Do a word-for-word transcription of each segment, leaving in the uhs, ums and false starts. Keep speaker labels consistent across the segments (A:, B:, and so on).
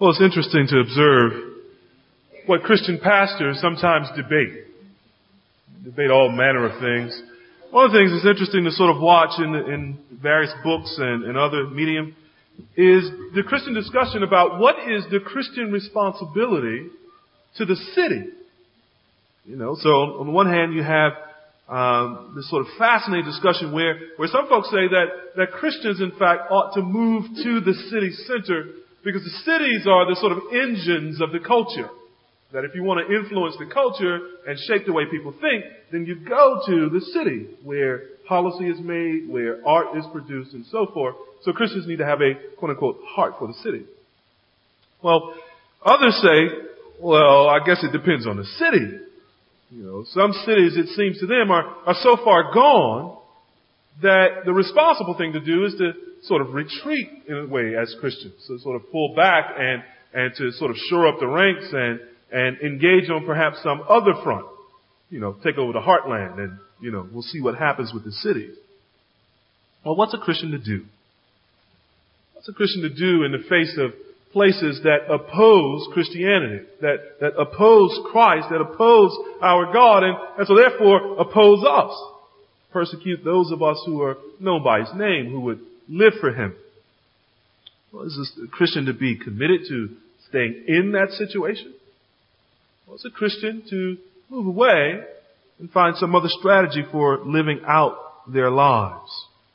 A: Well, it's interesting to observe what Christian pastors sometimes debate. Debate all manner of things. One of the things that's interesting to sort of watch in, the, in various books and, and other medium is the Christian discussion about what is the Christian responsibility to the city. You know, so on the one hand you have um, this sort of fascinating discussion where, where some folks say that, that Christians in fact ought to move to the city center because the cities are the sort of engines of the culture. That if you want to influence the culture and shape the way people think, then you go to the city where policy is made, where art is produced, and so forth. So Christians need to have a quote-unquote heart for the city. Well, others say, well, I guess it depends on the city. You know, some cities, it seems to them, are, are so far gone that the responsible thing to do is to sort of retreat in a way as Christians. So sort of pull back and, and to sort of shore up the ranks and, and engage on perhaps some other front. You know, take over the heartland and, you know, we'll see what happens with the cities. Well, what's a Christian to do? What's a Christian to do in the face of places that oppose Christianity, that, that oppose Christ, that oppose our God, and, and so therefore oppose us? Persecute those of us who are known by His name, who would live for Him. Well, is this a Christian to be committed to staying in that situation? Well, it's a Christian to move away and find some other strategy for living out their lives.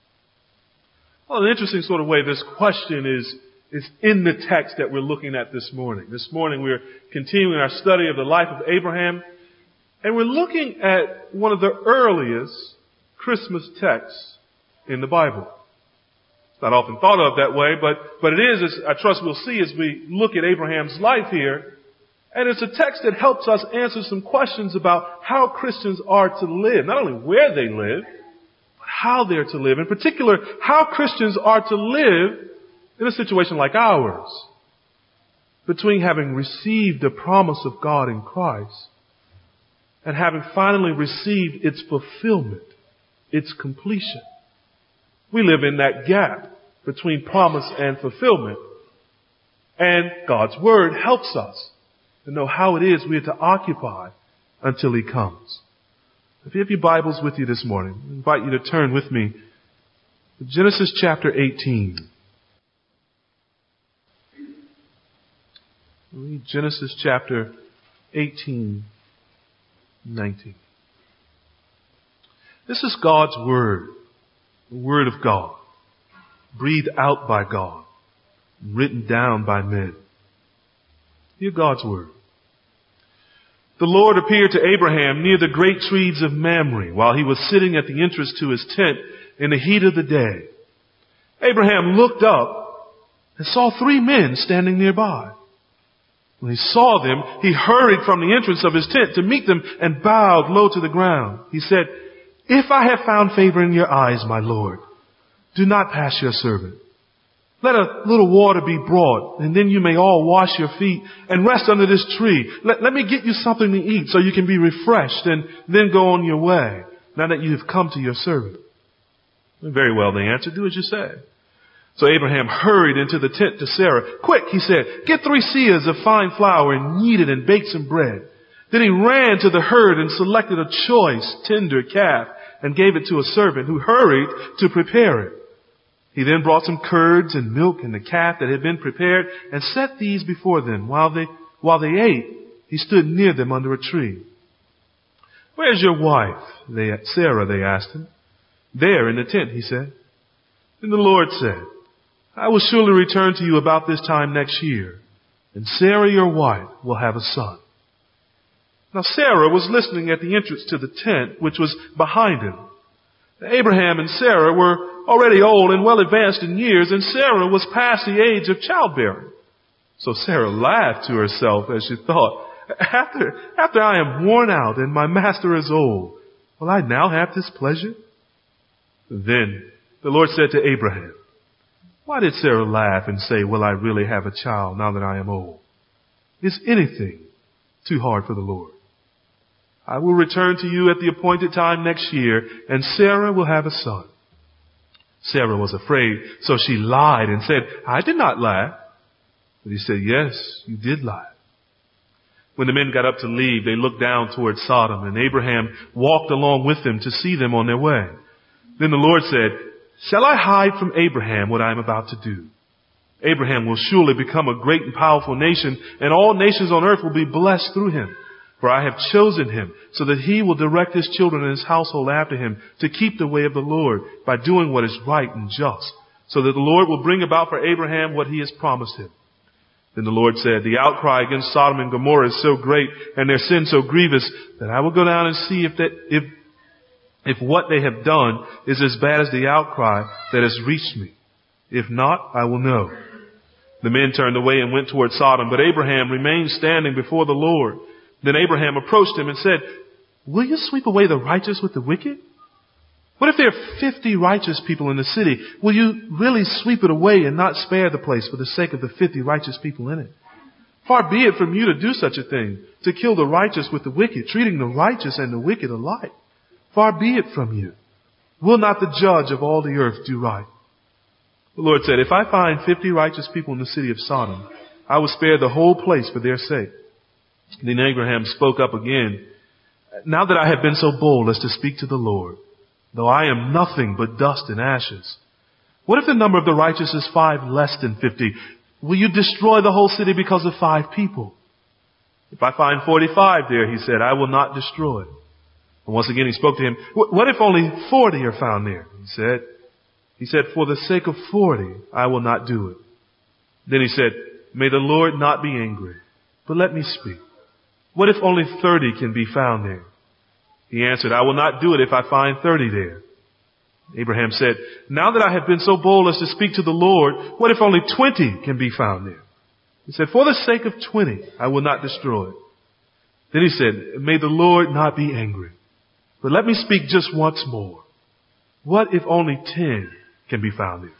A: Well, an interesting sort of way this question is, is in the text that we're looking at this morning. This morning we're continuing our study of the life of Abraham, and we're looking at one of the earliest Christmas texts in the Bible. It's not often thought of that way, but, but it is, as I trust we'll see as we look at Abraham's life here. And it's a text that helps us answer some questions about how Christians are to live. Not only where they live, but how they're to live. In particular, how Christians are to live in a situation like ours. Between having received the promise of God in Christ and having finally received its fulfillment, its completion. We live in that gap between promise and fulfillment. And God's Word helps us to know how it is we are to occupy until He comes. If you have your Bibles with you this morning, I invite you to turn with me to Genesis chapter eighteen. Read Genesis chapter eighteen, nineteen. This is God's Word, the Word of God, breathed out by God, written down by men. Hear God's Word. The Lord appeared to Abraham near the great trees of Mamre while he was sitting at the entrance to his tent in the heat of the day. Abraham looked up and saw three men standing nearby. When he saw them, he hurried from the entrance of his tent to meet them and bowed low to the ground. He said, "If I have found favor in your eyes, my Lord, do not pass your servant. Let a little water be brought, and then you may all wash your feet and rest under this tree. Let, let me get you something to eat so you can be refreshed and then go on your way, now that you have come to your servant." Very well, they answered, "Do as you say." So Abraham hurried into the tent to Sarah. "Quick," he said, "get three seahs of fine flour and knead it and bake some bread." Then he ran to the herd and selected a choice, tender calf and gave it to a servant who hurried to prepare it. He then brought some curds and milk and the calf that had been prepared and set these before them. While they, while they ate, he stood near them under a tree. "Where's your wife, they, Sarah?" they asked him. "There in the tent," he said. Then the Lord said, "I will surely return to you about this time next year, and Sarah your wife will have a son." Now Sarah was listening at the entrance to the tent, which was behind him. Abraham and Sarah were already old and well advanced in years, and Sarah was past the age of childbearing. So Sarah laughed to herself as she thought, after, after I am worn out and my master is old, will I now have this pleasure? Then the Lord said to Abraham, "Why did Sarah laugh and say, will I really have a child now that I am old? Is anything too hard for the Lord? I will return to you at the appointed time next year, and Sarah will have a son." Sarah was afraid, so she lied and said, "I did not laugh." But he said, yes, you did lie. When the men got up to leave, they looked down toward Sodom, and Abraham walked along with them to see them on their way. Then the Lord said, shall I hide from Abraham what I am about to do? Abraham will surely become a great and powerful nation, and all nations on earth will be blessed through him. For I have chosen him so that he will direct his children and his household after him to keep the way of the Lord by doing what is right and just, so that the Lord will bring about for Abraham what he has promised him. Then the Lord said, the outcry against Sodom and Gomorrah is so great and their sin so grievous that I will go down and see if that, if, if what they have done is as bad as the outcry that has reached me. If not, I will know. The men turned away and went toward Sodom, but Abraham remained standing before the Lord. Then Abraham approached him and said, will you sweep away the righteous with the wicked? What if there are fifty righteous people in the city? Will you really sweep it away and not spare the place for the sake of the fifty righteous people in it? Far be it from you to do such a thing, to kill the righteous with the wicked, treating the righteous and the wicked alike. Far be it from you. Will not the judge of all the earth do right? The Lord said, if I find fifty righteous people in the city of Sodom, I will spare the whole place for their sake. Then Abraham spoke up again. Now that I have been so bold as to speak to the Lord, though I am nothing but dust and ashes, what if the number of the righteous is five less than fifty? Will you destroy the whole city because of five people? If I find forty-five there, he said, I will not destroy it. And once again he spoke to him, what if only forty are found there? He said, he said, for the sake of forty, I will not do it. Then he said, may the Lord not be angry, but let me speak. What if only thirty can be found there? He answered, I will not do it if I find thirty there. Abraham said, now that I have been so bold as to speak to the Lord, what if only twenty can be found there? He said, for the sake of twenty, I will not destroy it. Then he said, may the Lord not be angry, but let me speak just once more. What if only ten can be found there?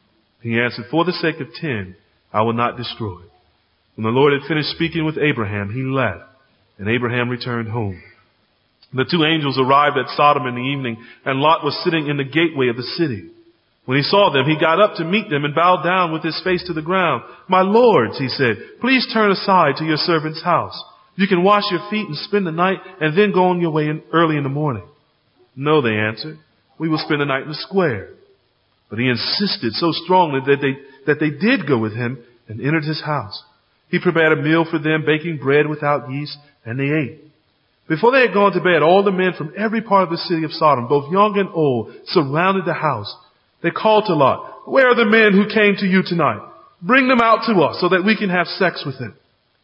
A: He answered, for the sake of ten, I will not destroy it. When the Lord had finished speaking with Abraham, he left, and Abraham returned home. The two angels arrived at Sodom in the evening, and Lot was sitting in the gateway of the city. When he saw them, he got up to meet them and bowed down with his face to the ground. My lords, he said, please turn aside to your servant's house. You can wash your feet and spend the night and then go on your way in early in the morning. No, they answered, we will spend the night in the square. But he insisted so strongly that they, that they did go with him and entered his house. He prepared a meal for them, baking bread without yeast, and they ate. Before they had gone to bed, all the men from every part of the city of Sodom, both young and old, surrounded the house. They called to Lot, where are the men who came to you tonight? Bring them out to us so that we can have sex with them.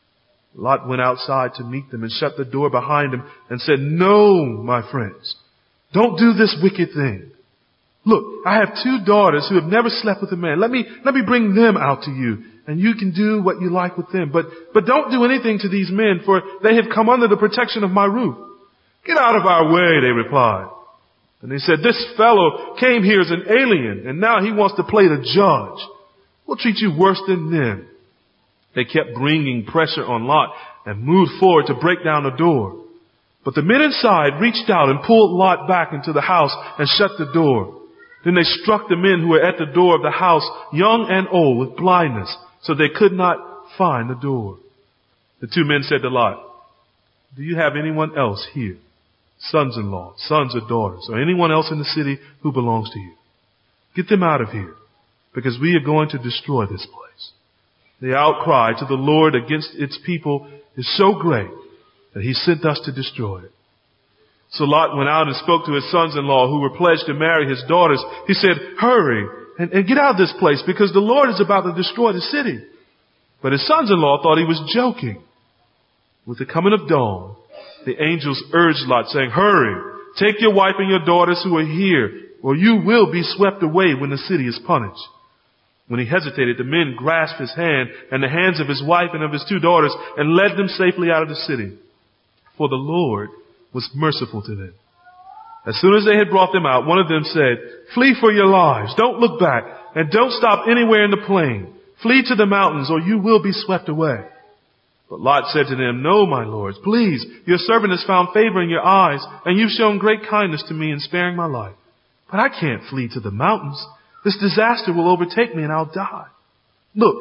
A: Lot went outside to meet them and shut the door behind him and said, no, my friends, don't do this wicked thing. Look, I have two daughters who have never slept with a man. Let me, let me bring them out to you, and you can do what you like with them. But, but don't do anything to these men, for they have come under the protection of my roof. Get out of our way, they replied. And they said, this fellow came here as an alien, and now he wants to play the judge. We'll treat you worse than them. They kept bringing pressure on Lot and moved forward to break down the door. But the men inside reached out and pulled Lot back into the house and shut the door. Then they struck the men who were at the door of the house, young and old, with blindness, so they could not find the door. The two men said to Lot, do you have anyone else here? Sons-in-law, sons or daughters, or anyone else in the city who belongs to you? Get them out of here, because we are going to destroy this place. The outcry to the Lord against its people is so great that he sent us to destroy it. So Lot went out and spoke to his sons-in-law who were pledged to marry his daughters. He said, hurry and, and get out of this place because the Lord is about to destroy the city. But his sons-in-law thought he was joking. With the coming of dawn, the angels urged Lot, saying, hurry, take your wife and your daughters who are here, or you will be swept away when the city is punished. When he hesitated, the men grasped his hand and the hands of his wife and of his two daughters and led them safely out of the city. For the Lord was merciful to them. As soon as they had brought them out, one of them said, flee for your lives. Don't look back and don't stop anywhere in the plain. Flee to the mountains or you will be swept away. But Lot said to them, no, my lords, please, your servant has found favor in your eyes and you've shown great kindness to me in sparing my life. But I can't flee to the mountains. This disaster will overtake me and I'll die. Look,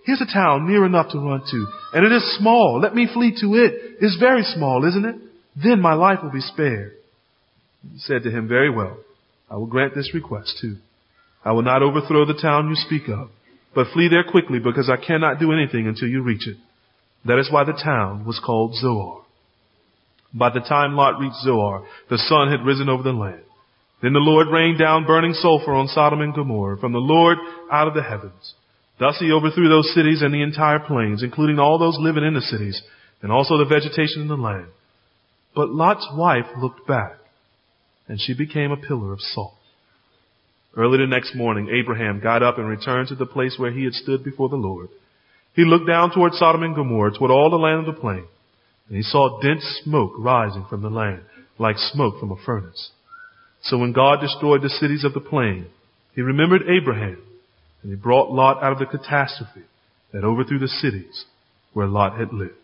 A: here's a town near enough to run to, and it is small. Let me flee to it. It's very small, isn't it? Then my life will be spared. He said to him, very well, I will grant this request too. I will not overthrow the town you speak of, but flee there quickly, because I cannot do anything until you reach it. That is why the town was called Zoar. By the time Lot reached Zoar, the sun had risen over the land. Then the Lord rained down burning sulfur on Sodom and Gomorrah from the Lord out of the heavens. Thus he overthrew those cities and the entire plains, including all those living in the cities, and also the vegetation in the land. But Lot's wife looked back, and she became a pillar of salt. Early the next morning, Abraham got up and returned to the place where he had stood before the Lord. He looked down toward Sodom and Gomorrah, toward all the land of the plain, and he saw dense smoke rising from the land, like smoke from a furnace. So when God destroyed the cities of the plain, he remembered Abraham, and he brought Lot out of the catastrophe that overthrew the cities where Lot had lived.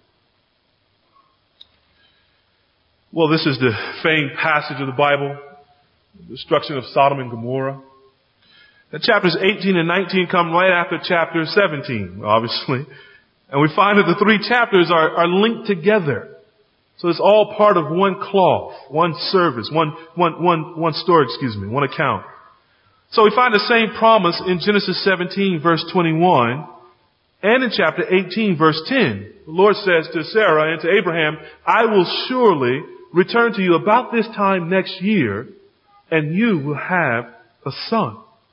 A: Well, this is the famed passage of the Bible, the destruction of Sodom and Gomorrah. The chapters eighteen and nineteen come right after chapter seventeen, obviously. And we find that the three chapters are, are linked together. So it's all part of one cloth, one service, one, one, one, one story, excuse me, one account. So we find the same promise in Genesis seventeen verse twenty-one and in chapter eighteen verse ten. The Lord says to Sarah and to Abraham, I will surely return to you about this time next year, and you will have a son.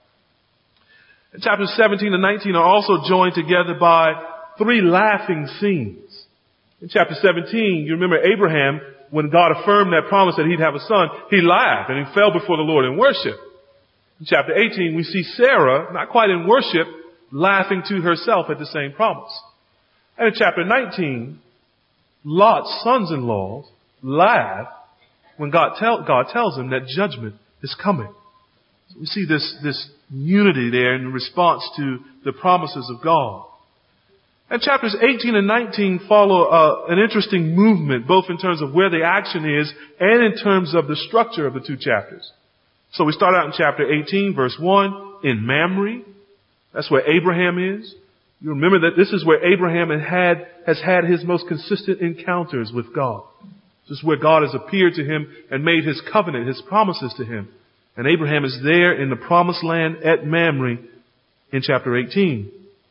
A: And chapters seventeen and nineteen are also joined together by three laughing scenes. In chapter seventeen, you remember Abraham, when God affirmed that promise that he'd have a son, he laughed and he fell before the Lord in worship. In chapter eighteen, we see Sarah, not quite in worship, laughing to herself at the same promise. And in chapter nineteen, Lot's sons-in-law laugh when God, tell, God tells him that judgment is coming. So we see this, this unity there in response to the promises of God. And chapters eighteen and nineteen follow uh, an interesting movement, both in terms of where the action is and in terms of the structure of the two chapters. So we start out in chapter eighteen, verse one, in Mamre. That's where Abraham is. You remember that this is where Abraham had, has had his most consistent encounters with God. This is where God has appeared to him and made his covenant, his promises to him. And Abraham is there in the promised land at Mamre in chapter eighteen.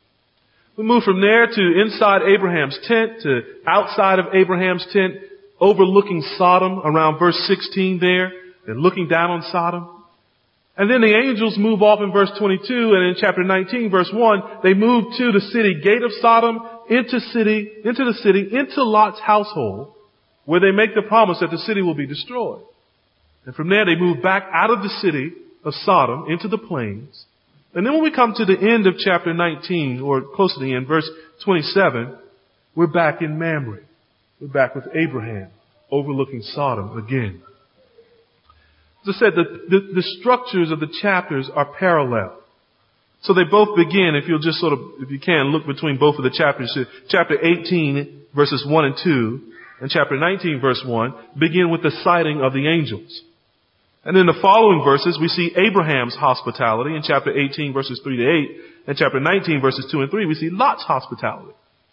A: We move from there to inside Abraham's tent, to outside of Abraham's tent, overlooking Sodom around verse sixteen there, and looking down on Sodom. And then the angels move off in verse twenty-two, and in chapter nineteen, verse one, they move to the city gate of Sodom, into city, into the city, into Lot's household, where they make the promise that the city will be destroyed. And from there they move back out of the city of Sodom into the plains. And then when we come to the end of chapter nineteen, or close to the end, verse twenty-seven, we're back in Mamre. We're back with Abraham, overlooking Sodom again. As I said, the, the, the structures of the chapters are parallel. So they both begin, if you'll just sort of, if you can, look between both of the chapters. Chapter eighteen, verses one and two, and chapter nineteen, verse one, begin with the sighting of the angels. And in the following verses, we see Abraham's hospitality in chapter eighteen, verses three to eight, and chapter nineteen, verses two and three, we see Lot's hospitality.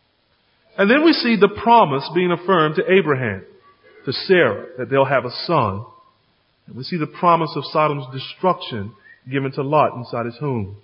A: And then we see the promise being affirmed to Abraham, to Sarah, that they'll have a son. And we see the promise of Sodom's destruction given to Lot inside his home.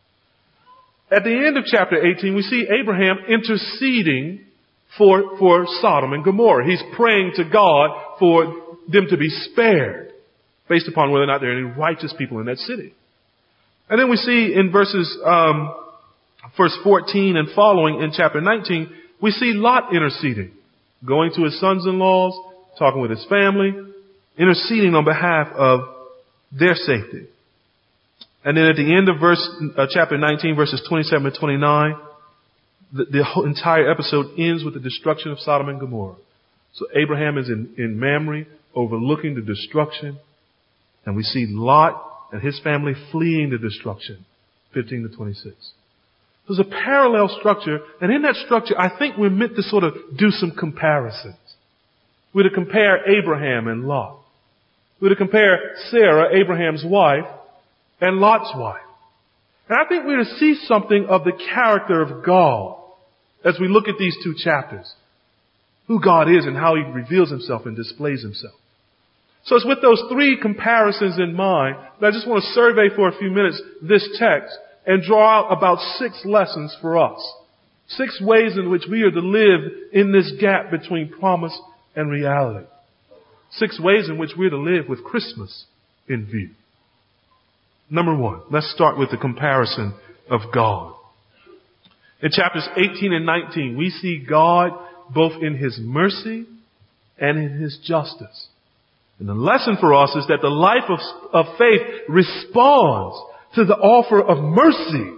A: At the end of chapter eighteen, we see Abraham interceding for, for Sodom and Gomorrah. He's praying to God for them to be spared, based upon whether or not there are any righteous people in that city. And then we see in verses, um, verse fourteen and following in chapter nineteen, we see Lot interceding, going to his sons-in-laws, talking with his family, interceding on behalf of their safety. And then at the end of verse, uh, chapter nineteen, verses twenty-seven and twenty-nine, the, the whole entire episode ends with the destruction of Sodom and Gomorrah. So Abraham is in, in Mamre, overlooking the destruction. And we see Lot and his family fleeing the destruction, fifteen to twenty-six. There's a parallel structure, and in that structure, I think we're meant to sort of do some comparisons. We're to compare Abraham and Lot. We're to compare Sarah, Abraham's wife, and Lot's wife. And I think we're to see something of the character of God as we look at these two chapters. Who God is and how He reveals Himself and displays Himself. So it's with those three comparisons in mind that I just want to survey for a few minutes this text and draw out about six lessons for us. Six ways in which we are to live in this gap between promise and reality. Six ways in which we are to live with Christmas in view. Number one, let's start with the comparison of God. In chapters eighteen and nineteen, we see God both in His mercy and in His justice. And the lesson for us is that the life of, of faith responds to the offer of mercy.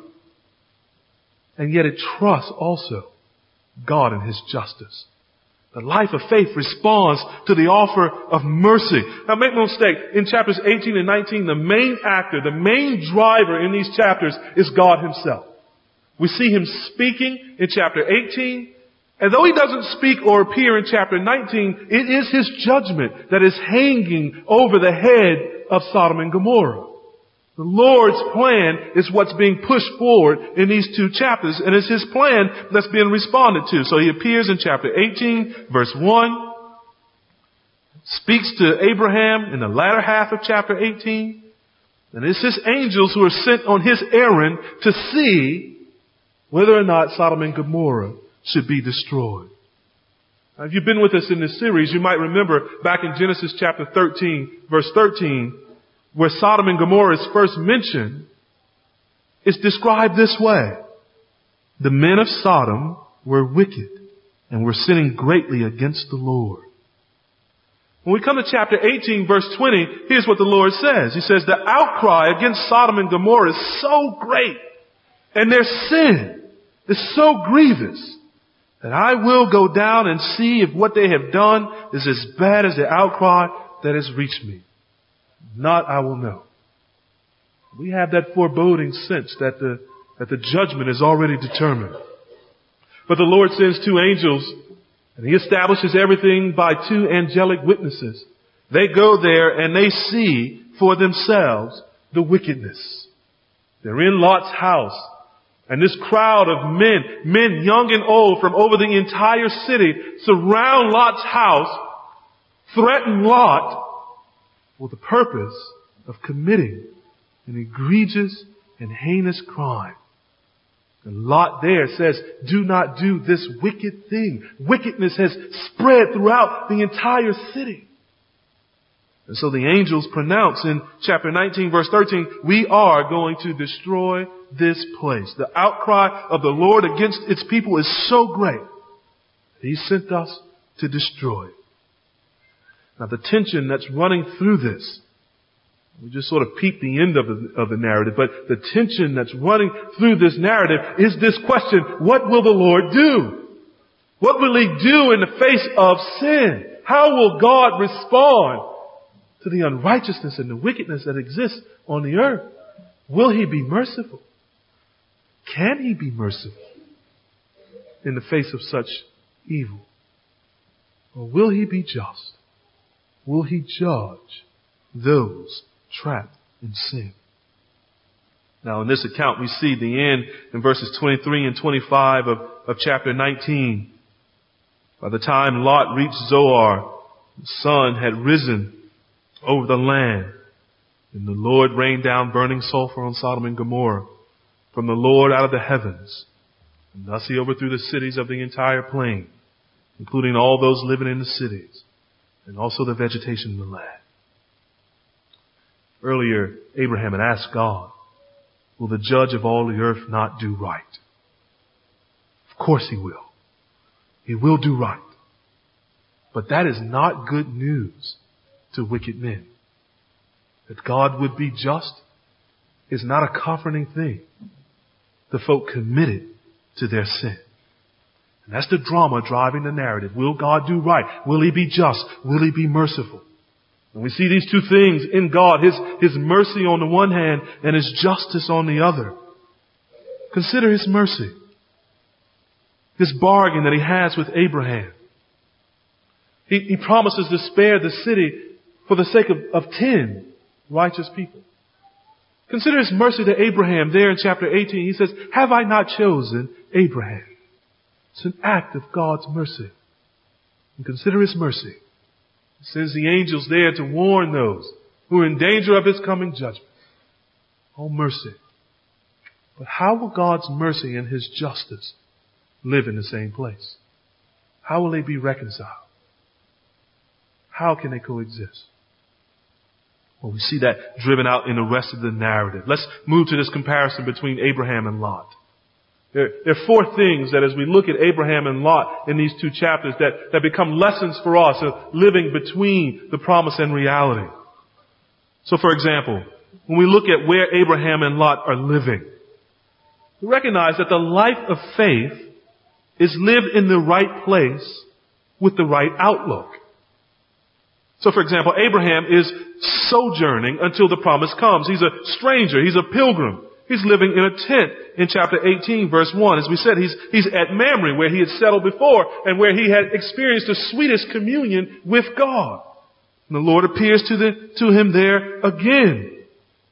A: And yet it trusts also God and His justice. The life of faith responds to the offer of mercy. Now make no mistake, in chapters eighteen and nineteen, the main actor, the main driver in these chapters is God Himself. We see Him speaking in chapter eighteen. And though He doesn't speak or appear in chapter nineteen, it is His judgment that is hanging over the head of Sodom and Gomorrah. The Lord's plan is what's being pushed forward in these two chapters, and it's His plan that's being responded to. So He appears in chapter eighteen, verse one, speaks to Abraham in the latter half of chapter eighteen, and it's His angels who are sent on His errand to see whether or not Sodom and Gomorrah should be destroyed. Now, if you've been with us in this series, you might remember back in Genesis chapter thirteen, verse thirteen, where Sodom and Gomorrah is first mentioned, it's described this way. The men of Sodom were wicked and were sinning greatly against the Lord. When we come to chapter eighteen, verse twenty, here's what the Lord says. He says, the outcry against Sodom and Gomorrah is so great, and their sin is so grievous, that I will go down and see if what they have done is as bad as the outcry that has reached me. Not I will know. We have that foreboding sense that the, that the judgment is already determined. But the Lord sends two angels, and He establishes everything by two angelic witnesses. They go there and they see for themselves the wickedness. They're in Lot's house. And this crowd of men, men young and old from over the entire city, surround Lot's house, threaten Lot for the purpose of committing an egregious and heinous crime. And Lot there says, do not do this wicked thing. Wickedness has spread throughout the entire city. And so the angels pronounce in chapter nineteen, verse thirteen, we are going to destroy this place. The outcry of the Lord against its people is so great that He sent us to destroy it. Now the tension that's running through this, we just sort of peep the end of the, of the narrative, but the tension that's running through this narrative is this question, what will the Lord do? What will He do in the face of sin? How will God respond to the unrighteousness and the wickedness that exists on the earth? Will He be merciful? Can He be merciful in the face of such evil? Or will He be just? Will He judge those trapped in sin? Now in this account we see the end in verses twenty-three and twenty-five of, of chapter nineteen. By the time Lot reached Zoar, the sun had risen over the land, and the Lord rained down burning sulfur on Sodom and Gomorrah from the Lord out of the heavens. And thus He overthrew the cities of the entire plain, including all those living in the cities, and also the vegetation in the land. Earlier, Abraham had asked God, will the judge of all the earth not do right? Of course He will. He will do right. But that is not good news to wicked men. That God would be just is not a comforting thing to folk committed to their sin. And that's the drama driving the narrative. Will God do right? Will He be just? Will He be merciful? And we see these two things in God, His, His mercy on the one hand and His justice on the other. Consider His mercy. This bargain that He has with Abraham. He, he promises to spare the city for the sake of, of ten righteous people. Consider his mercy to Abraham there in chapter eighteen. He says, have I not chosen Abraham? It's an act of God's mercy. And consider his mercy. He sends the angels there to warn those who are in danger of his coming judgment. Oh, mercy. But how will God's mercy and his justice live in the same place? How will they be reconciled? How can they coexist? Well, we see that driven out in the rest of the narrative. Let's move to this comparison between Abraham and Lot. There, there are four things that as we look at Abraham and Lot in these two chapters that, that become lessons for us of living between the promise and reality. So for example, when we look at where Abraham and Lot are living, we recognize that the life of faith is lived in the right place with the right outlook. So for example, Abraham is sojourning until the promise comes. He's a stranger. He's a pilgrim. He's living in a tent in chapter eighteen, verse one. As we said, he's, he's at Mamre, where he had settled before and where he had experienced the sweetest communion with God. And the Lord appears to, the, to him there again.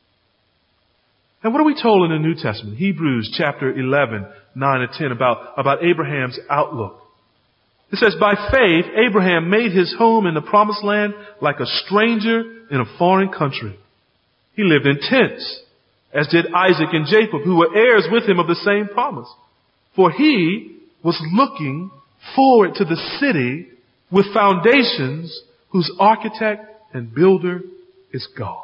A: And what are we told in the New Testament? Hebrews chapter eleven, nine and ten about, about Abraham's outlook. It says, by faith, Abraham made his home in the promised land like a stranger in a foreign country. He lived in tents, as did Isaac and Jacob, who were heirs with him of the same promise. For he was looking forward to the city with foundations, whose architect and builder is God.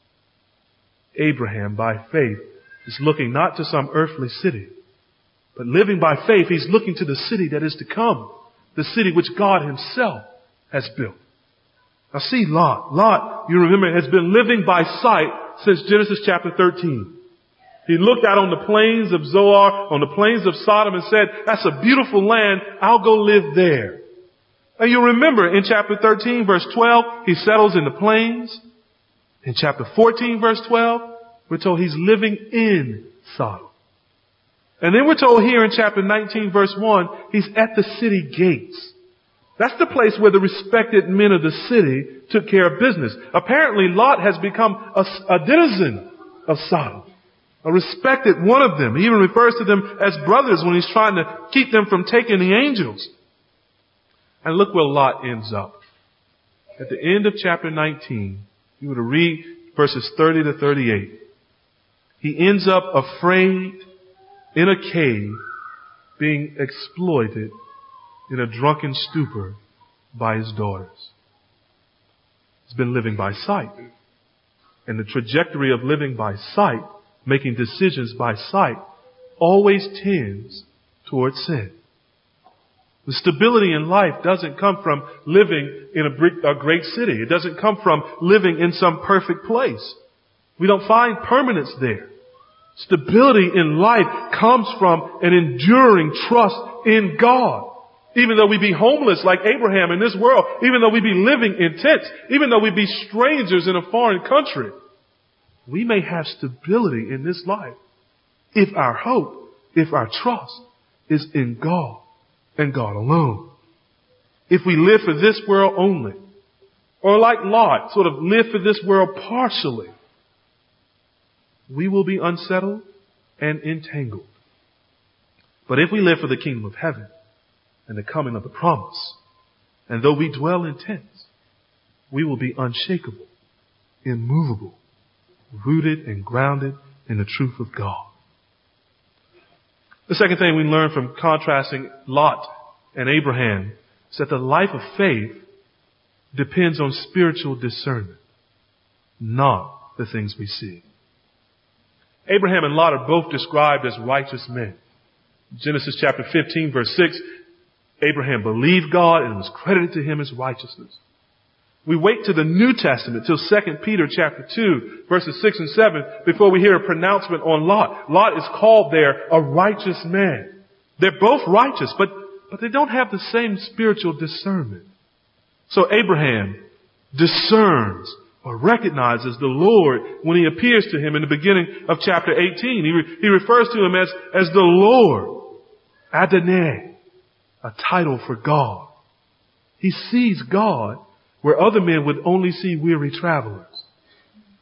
A: Abraham, by faith, is looking not to some earthly city, but living by faith, he's looking to the city that is to come. The city which God himself has built. Now see Lot. Lot, you remember, has been living by sight since Genesis chapter thirteen. He looked out on the plains of Zoar, on the plains of Sodom and said, that's a beautiful land. I'll go live there. And you remember in chapter thirteen verse twelve, he settles in the plains. In chapter fourteen verse twelve, we're told he's living in Sodom. And then we're told here in chapter nineteen verse one, he's at the city gates. That's the place where the respected men of the city took care of business. Apparently Lot has become a, a denizen of Sodom. A respected one of them. He even refers to them as brothers when he's trying to keep them from taking the angels. And look where Lot ends up. At the end of chapter nineteen, you were to read verses thirty to thirty-eight. He ends up afraid in a cave, being exploited in a drunken stupor by his daughters. He's been living by sight. And the trajectory of living by sight, making decisions by sight, always tends towards sin. The stability in life doesn't come from living in a, a great city. It doesn't come from living in some perfect place. We don't find permanence there. Stability in life comes from an enduring trust in God. Even though we be homeless like Abraham in this world, even though we be living in tents, even though we be strangers in a foreign country, we may have stability in this life if our hope, if our trust is in God and God alone. If we live for this world only, or like Lot, sort of live for this world partially, we will be unsettled and entangled. But if we live for the kingdom of heaven and the coming of the promise, and though we dwell in tents, we will be unshakable, immovable, rooted and grounded in the truth of God. The second thing we learn from contrasting Lot and Abraham is that the life of faith depends on spiritual discernment, not the things we see. Abraham and Lot are both described as righteous men. Genesis chapter fifteen verse six, Abraham believed God and it was credited to him as righteousness. We wait to the New Testament till Second Peter chapter two verses six and seven before we hear a pronouncement on Lot. Lot is called there a righteous man. They're both righteous, but, but they don't have the same spiritual discernment. So Abraham discerns or recognizes the Lord when he appears to him in the beginning of chapter eighteen. He, re, he refers to him as, as the Lord, Adonai, a title for God. He sees God where other men would only see weary travelers.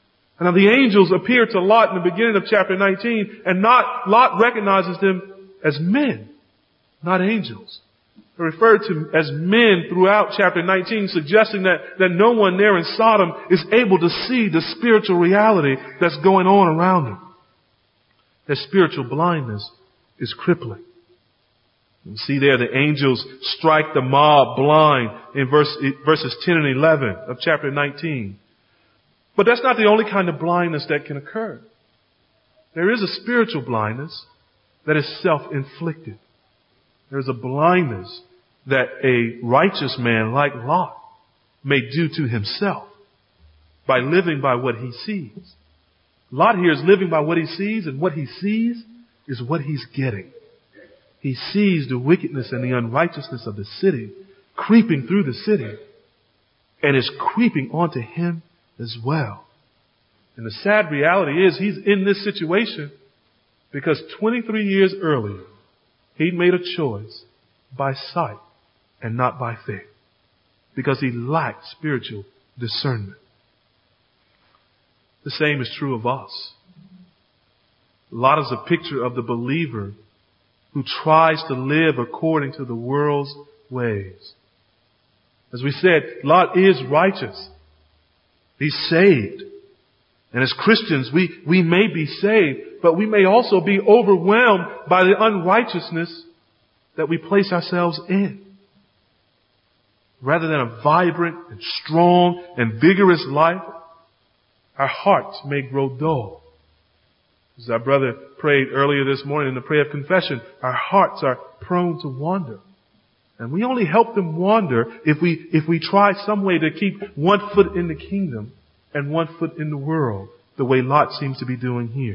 A: And now the angels appear to Lot in the beginning of chapter nineteen, and not, Lot recognizes them as men, not angels. They're referred to as men throughout chapter nineteen, suggesting that, that no one there in Sodom is able to see the spiritual reality that's going on around them. Their spiritual blindness is crippling. You see there the angels strike the mob blind in verse, verses ten and eleven of chapter nineteen. But that's not the only kind of blindness that can occur. There is a spiritual blindness that is self-inflicted. There's a blindness that a righteous man like Lot may do to himself by living by what he sees. Lot here is living by what he sees, and what he sees is what he's getting. He sees the wickedness and the unrighteousness of the city creeping through the city, and is creeping onto him as well. And the sad reality is he's in this situation because twenty-three years earlier, he made a choice by sight and not by faith, because he lacked spiritual discernment. The same is true of us. Lot is a picture of the believer who tries to live according to the world's ways. As we said, Lot is righteous. He's saved. And as Christians, we, we may be saved, but we may also be overwhelmed by the unrighteousness that we place ourselves in. Rather than a vibrant and strong and vigorous life, our hearts may grow dull. As our brother prayed earlier this morning in the prayer of confession, our hearts are prone to wander. And we only help them wander if we, if we try some way to keep one foot in the kingdom and one foot in the world, the way Lot seems to be doing here.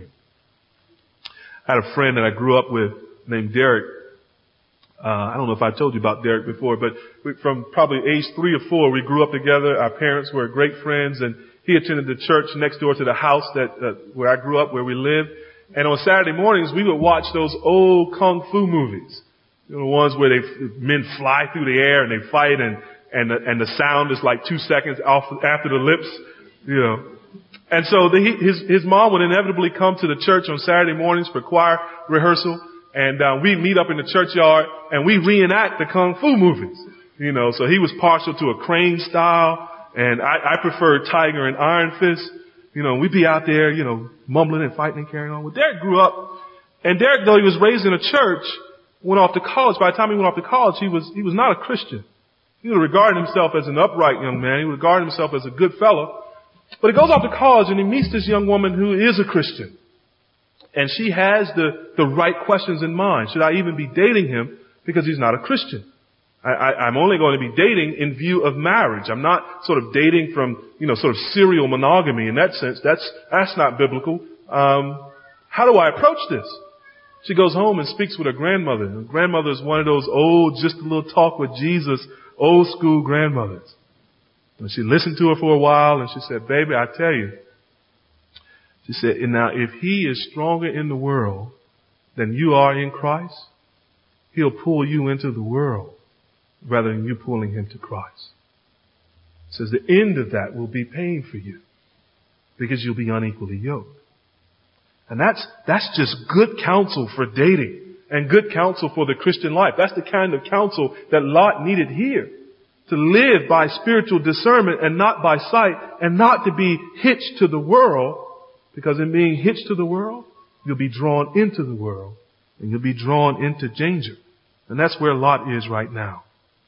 A: I had a friend that I grew up with named Derek. Uh, I don't know if I told you about Derek before, but we, from probably age three or four, we grew up together. Our parents were great friends, and he attended the church next door to the house that, uh, where I grew up, where we lived. And on Saturday mornings, we would watch those old kung fu movies. You know, the ones where they, men fly through the air and they fight, and, and, the, and the sound is like two seconds off after the lips, you know. And so the, his, his mom would inevitably come to the church on Saturday mornings for choir rehearsal, and uh, we'd meet up in the churchyard and we reenact the kung fu movies, you know. So he was partial to a crane style, and I, I preferred Tiger and Iron Fist. You know, we'd be out there, you know, mumbling and fighting and carrying on. Well, Derek grew up, and Derek, though he was raised in a church, went off to college. By the time he went off to college, he was, he was not a Christian. He would regard himself as an upright young man. He would regard himself as a good fellow. But he goes off to college and he meets this young woman who is a Christian. And she has the, the right questions in mind. Should I even be dating him because he's not a Christian? I, I, I'm only going to be dating in view of marriage. I'm not sort of dating from, you know, sort of serial monogamy in that sense. That's, that's not biblical. Um, how do I approach this? She goes home and speaks with her grandmother. Her grandmother is one of those old, just a little talk with Jesus, old school grandmothers. And she listened to her for a while and she said, baby, I tell you, she said, now if he is stronger in the world than you are in Christ, he'll pull you into the world rather than you pulling him to Christ. Says the end of that will be pain for you because you'll be unequally yoked. And that's, that's just good counsel for dating and good counsel for the Christian life. That's the kind of counsel that Lot needed here. To live by spiritual discernment and not by sight, and not to be hitched to the world, because in being hitched to the world, you'll be drawn into the world and you'll be drawn into danger. And that's where Lot is right now.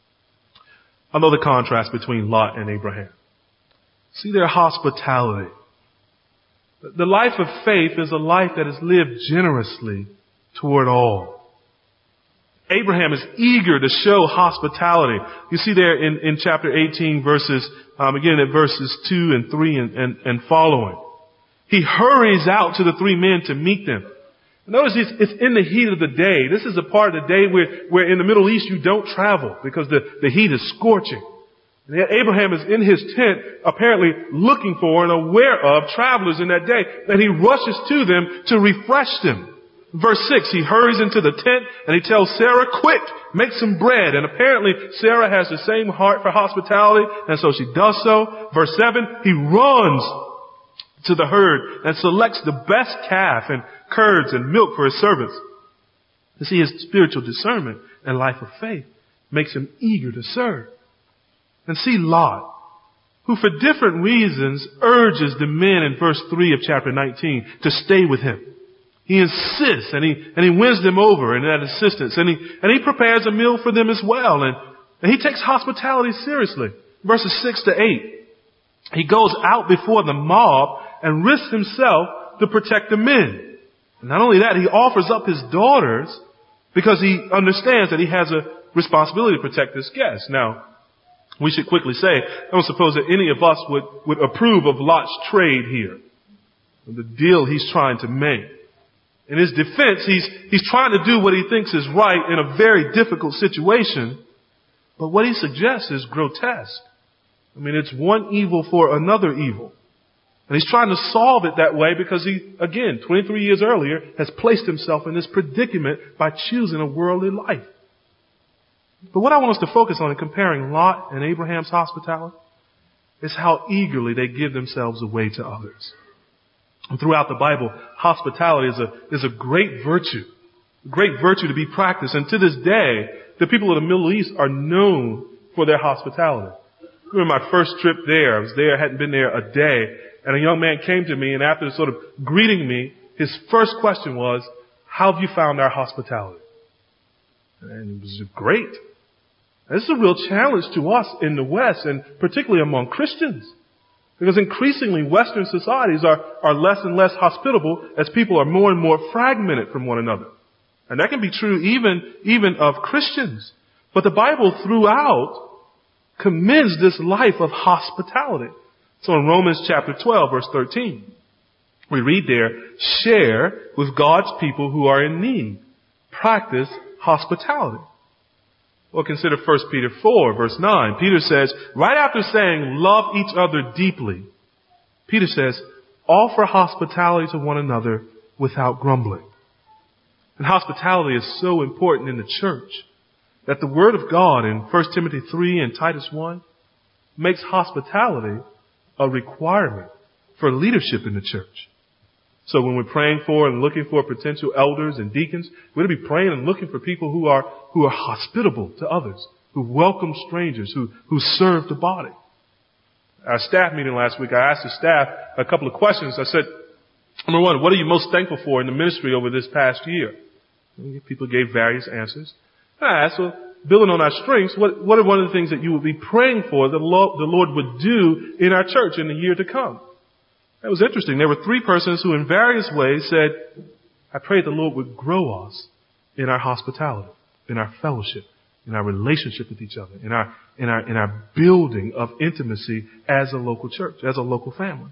A: I know the contrast between Lot and Abraham. See their hospitality. The life of faith is a life that is lived generously toward all. Abraham is eager to show hospitality. You see there in, in chapter eighteen verses, um, again at verses two and three and, and, and following. He hurries out to the three men to meet them. Notice it's, it's in the heat of the day. This is a part of the day where, where in the Middle East you don't travel because the, the heat is scorching. And yet Abraham is in his tent apparently looking for and aware of travelers in that day. And he rushes to them to refresh them. Verse six, he hurries into the tent and he tells Sarah, quick, make some bread. And apparently Sarah has the same heart for hospitality, and so she does so. Verse seven, he runs to the herd and selects the best calf and curds and milk for his servants. You see, his spiritual discernment and life of faith makes him eager to serve. And see Lot, who for different reasons urges the men in verse three of chapter nineteen to stay with him. He insists and he, and he wins them over in that insistence, and he, and he prepares a meal for them as well. And, and he takes hospitality seriously. Verses six to eight. He goes out before the mob and risks himself to protect the men. And not only that, he offers up his daughters because he understands that he has a responsibility to protect this guest. Now, we should quickly say, I don't suppose that any of us would, would approve of Lot's trade here, the deal he's trying to make. In his defense, he's, he's trying to do what he thinks is right in a very difficult situation. But what he suggests is grotesque. I mean, it's one evil for another evil. And he's trying to solve it that way because he, again, twenty-three years earlier, has placed himself in this predicament by choosing a worldly life. But what I want us to focus on in comparing Lot and Abraham's hospitality is how eagerly they give themselves away to others. And throughout the Bible, hospitality is a, is a great virtue, a great virtue to be practiced. And to this day, the people of the Middle East are known for their hospitality. I remember my first trip there. I was there, hadn't been there a day, and a young man came to me, and after sort of greeting me, his first question was, how have you found our hospitality? And it was great. This is a real challenge to us in the West, and particularly among Christians. Because increasingly Western societies are, are less and less hospitable as people are more and more fragmented from one another. And that can be true even, even of Christians. But the Bible throughout commends this life of hospitality. So in Romans chapter twelve, verse thirteen, we read there, share with God's people who are in need. Practice hospitality. Well, consider First Peter four, verse nine. Peter says, right after saying, love each other deeply, Peter says, offer hospitality to one another without grumbling. And hospitality is so important in the church that the Word of God in First Timothy three and Titus one makes hospitality a requirement for leadership in the church. So when we're praying for and looking for potential elders and deacons, we're going to be praying and looking for people who are, who are hospitable to others, who welcome strangers, who, who serve the body. Our staff meeting last week, I asked the staff a couple of questions. I said, number one, what are you most thankful for in the ministry over this past year? And people gave various answers. And I asked, well, building on our strengths, what, what are one of the things that you would be praying for that the Lord, the Lord would do in our church in the year to come? That was interesting. There were three persons who in various ways said, I pray the Lord would grow us in our hospitality, in our fellowship, in our relationship with each other, in our, in our, in our building of intimacy as a local church, as a local family.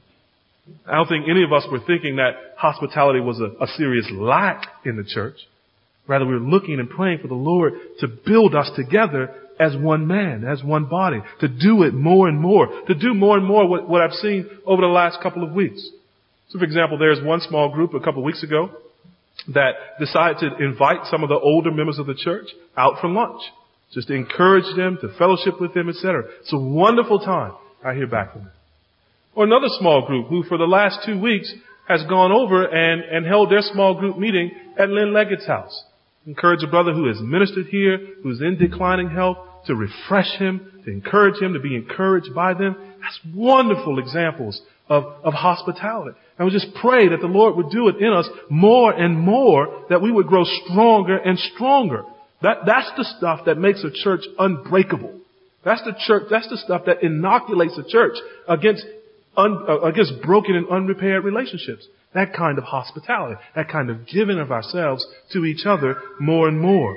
A: I don't think any of us were thinking that hospitality was a, a serious lack in the church. Rather, we were looking and praying for the Lord to build us together as one man, as one body, to do it more and more, to do more and more what, what I've seen over the last couple of weeks. So, for example, there's one small group a couple of weeks ago that decided to invite some of the older members of the church out for lunch, just to encourage them, to fellowship with them, et cetera. It's a wonderful time. I hear back from them. Or another small group who, for the last two weeks, has gone over and, and held their small group meeting at Lynn Leggett's house. Encourage a brother who has ministered here, who's in declining health, to refresh him, to encourage him, to be encouraged by them. That's wonderful examples of, of hospitality. And we just pray that the Lord would do it in us more and more, that we would grow stronger and stronger. That, that's the stuff that makes a church unbreakable. That's the church, that's the stuff that inoculates a church against, un, uh, against broken and unrepaired relationships. That kind of hospitality, that kind of giving of ourselves to each other more and more.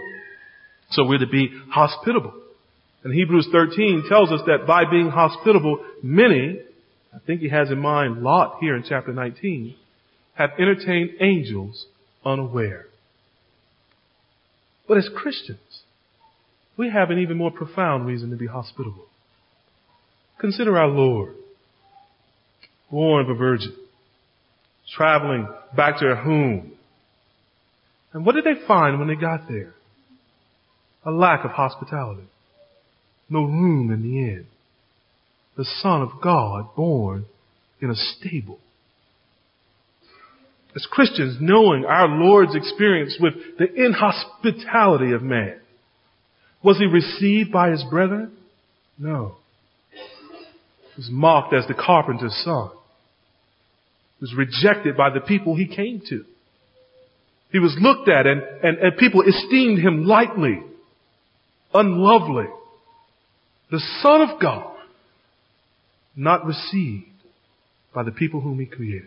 A: So we're to be hospitable. And Hebrews thirteen tells us that by being hospitable, many, I think he has in mind Lot here in chapter nineteen, have entertained angels unaware. But as Christians, we have an even more profound reason to be hospitable. Consider our Lord, born of a virgin, traveling back to her home. And what did they find when they got there? A lack of hospitality. No room in the inn. The Son of God born in a stable. As Christians, knowing our Lord's experience with the inhospitality of man. Was he received by his brethren? No. He was mocked as the carpenter's son. He was rejected by the people he came to. He was looked at and, and, and people esteemed him lightly, unlovely. The Son of God, not received by the people whom he created.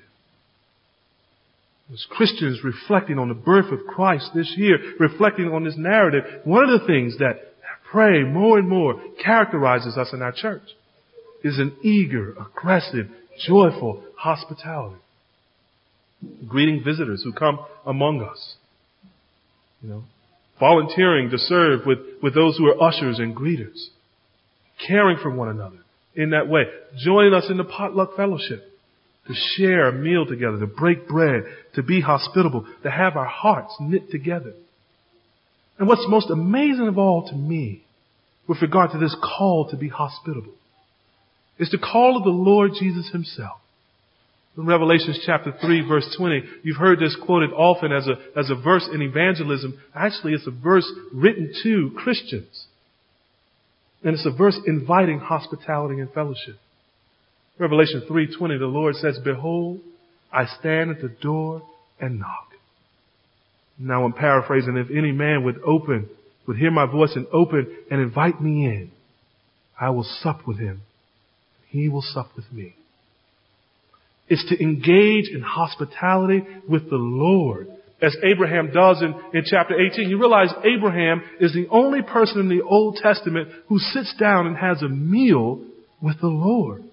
A: As Christians reflecting on the birth of Christ this year, reflecting on this narrative, one of the things that I pray more and more characterizes us in our church is an eager, aggressive, joyful hospitality. Greeting visitors who come among us. You know, volunteering to serve with, with those who are ushers and greeters. Caring for one another in that way. Joining us in the potluck fellowship. To share a meal together, to break bread, to be hospitable, to have our hearts knit together. And what's most amazing of all to me, with regard to this call to be hospitable, is the call of the Lord Jesus himself. In Revelation chapter three, verse twenty, you've heard this quoted often as a, as a verse in evangelism. Actually, it's a verse written to Christians. And it's a verse inviting hospitality and fellowship. Revelation three twenty, the Lord says, "Behold, I stand at the door and knock." Now I'm paraphrasing. If any man would open, would hear my voice and open and invite me in, I will sup with him. He will sup with me. It's to engage in hospitality with the Lord, as Abraham does in, in chapter eighteen. You realize Abraham is the only person in the Old Testament who sits down and has a meal with the Lord.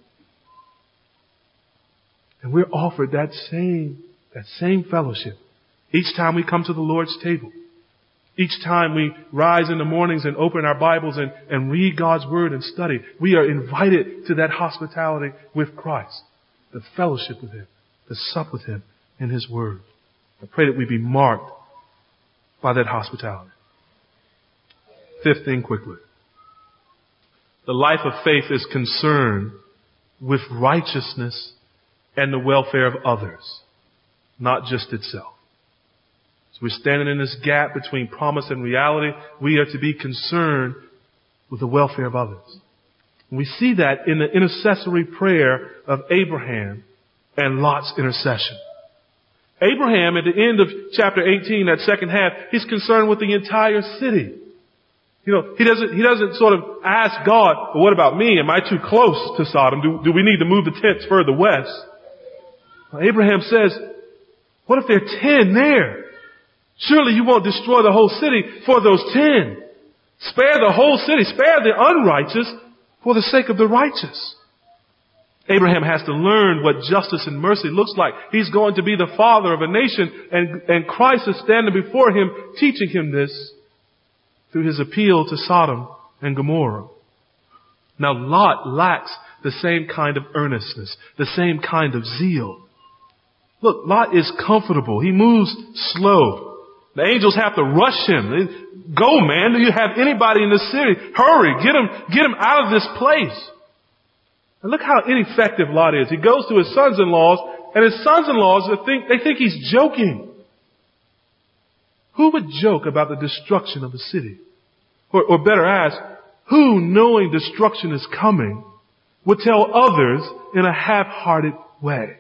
A: And we're offered that same, that same fellowship each time we come to the Lord's table. Each time we rise in the mornings and open our Bibles and, and read God's Word and study, we are invited to that hospitality with Christ, the fellowship with Him, the sup with Him in His Word. I pray that we be marked by that hospitality. Fifth thing quickly. The life of faith is concerned with righteousness and the welfare of others, not just itself. So we're standing in this gap between promise and reality. We are to be concerned with the welfare of others. And we see that in the intercessory prayer of Abraham and Lot's intercession. Abraham, at the end of chapter eighteen, that second half, he's concerned with the entire city. You know, he doesn't, he doesn't sort of ask God, well, what about me? Am I too close to Sodom? Do, do we need to move the tents further west? Well, Abraham says, what if there are ten there? Surely you won't destroy the whole city for those ten. Spare the whole city. Spare the unrighteous for the sake of the righteous. Abraham has to learn what justice and mercy looks like. He's going to be the father of a nation, and, and Christ is standing before him teaching him this through his appeal to Sodom and Gomorrah. Now Lot lacks the same kind of earnestness, the same kind of zeal. Look, Lot is comfortable. He moves slow. The angels have to rush him. Go, man. Do you have anybody in the city? Hurry. Get him, get him out of this place. And look how ineffective Lot is. He goes to his sons-in-laws, and his sons-in-laws think, they think he's joking. Who would joke about the destruction of a city? Or, or better ask, who, knowing destruction is coming, would tell others in a half-hearted way?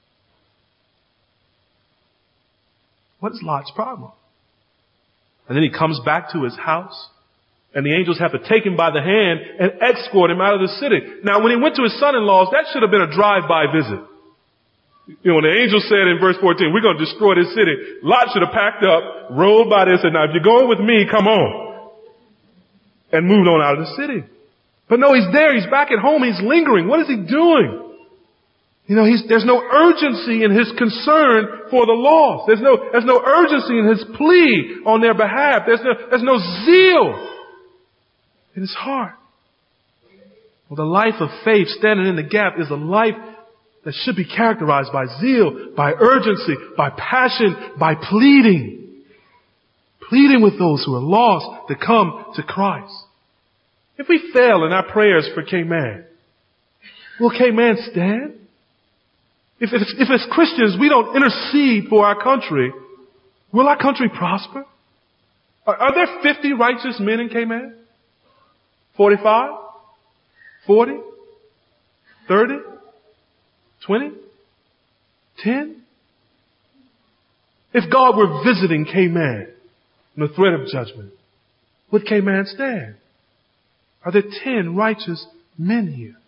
A: What is Lot's problem? And then he comes back to his house, and the angels have to take him by the hand and escort him out of the city. Now, when he went to his son-in-laws, that should have been a drive-by visit. You know, when the angel said in verse fourteen, we're going to destroy this city, Lot should have packed up, rolled by this, and now if you're going with me, come on. And moved on out of the city. But no, he's there, he's back at home, he's lingering. What is he doing? You know, he's, there's no urgency in his concern for the lost. There's no, there's no urgency in his plea on their behalf. There's no, there's no zeal in his heart. Well, the life of faith standing in the gap is a life that should be characterized by zeal, by urgency, by passion, by pleading. Pleading with those who are lost to come to Christ. If we fail in our prayers for K-Man, will K-Man stand? If, if, if as Christians we don't intercede for our country, will our country prosper? Are, are there fifty righteous men in Cayman? forty-five? forty? thirty? twenty? ten? If God were visiting Cayman in the threat of judgment, would Cayman stand? Are there ten righteous men here?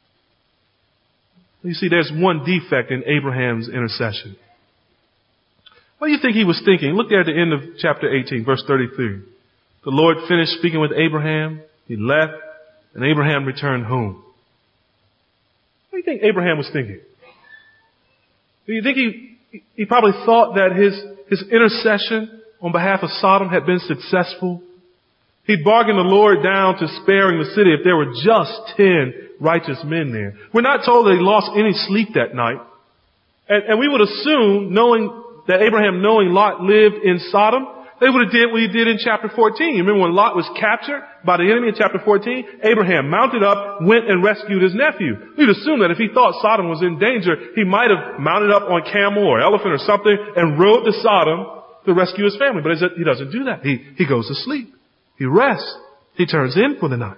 A: You see, there's one defect in Abraham's intercession. What do you think he was thinking? Look there at the end of chapter eighteen, verse thirty-three. The Lord finished speaking with Abraham. He left, and Abraham returned home. What do you think Abraham was thinking? Do you think he, he probably thought that his, his intercession on behalf of Sodom had been successful? He'd bargained the Lord down to sparing the city if there were just ten righteous men there. We're not told that he lost any sleep that night. And, and we would assume, knowing that Abraham, knowing Lot lived in Sodom, they would have did what he did in chapter fourteen. You remember when Lot was captured by the enemy in chapter fourteen? Abraham mounted up, went and rescued his nephew. We'd assume that if he thought Sodom was in danger, he might have mounted up on camel or elephant or something and rode to Sodom to rescue his family. But he doesn't do that. He, he goes to sleep. He rests. He turns in for the night.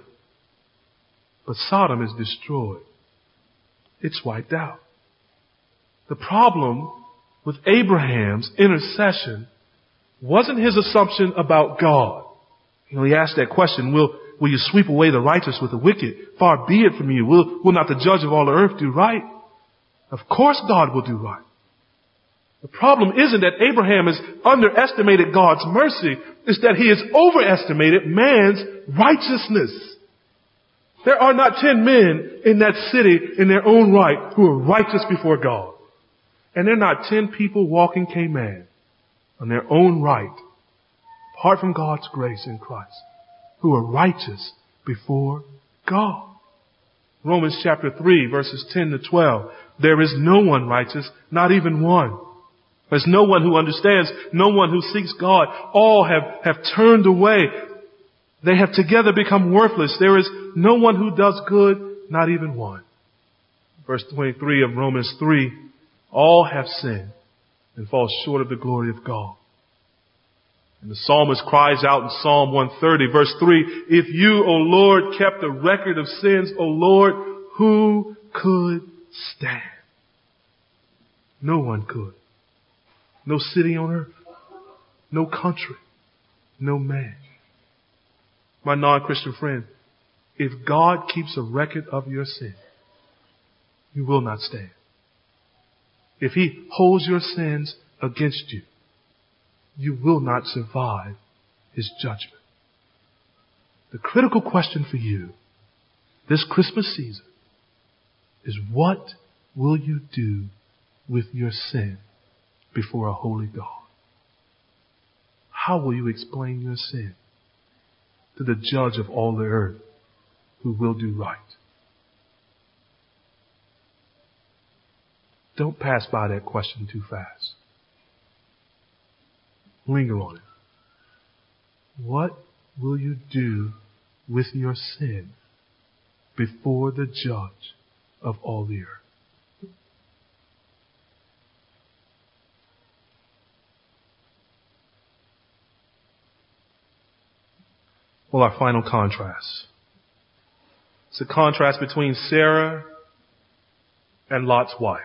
A: But Sodom is destroyed. It's wiped out. The problem with Abraham's intercession wasn't his assumption about God. You know, he asked that question, will, will you sweep away the righteous with the wicked? Far be it from you. Will, will not the judge of all the earth do right? Of course God will do right. The problem isn't that Abraham has underestimated God's mercy. It's that he has overestimated man's righteousness. There are not ten men in that city in their own right who are righteous before God. And there are not ten people walking Cayman on their own right, apart from God's grace in Christ, who are righteous before God. Romans chapter three, verses ten to twelve. There is no one righteous, not even one. There's no one who understands, no one who seeks God. All have, have turned away. They have together become worthless. There is no one who does good, not even one. Verse twenty-three of Romans three, all have sinned and fall short of the glory of God. And the psalmist cries out in Psalm one thirty, verse three, if you, O Lord, kept a record of sins, O Lord, who could stand? No one could. No city on earth. No country. No man. My non-Christian friend, if God keeps a record of your sin, you will not stand. If He holds your sins against you, you will not survive His judgment. The critical question for you this Christmas season is, what will you do with your sin before a holy God? How will you explain your sin to the judge of all the earth who will do right? Don't pass by that question too fast. Linger on it. What will you do with your sin before the judge of all the earth? Well, our final contrast. It's a contrast between Sarah and Lot's wife.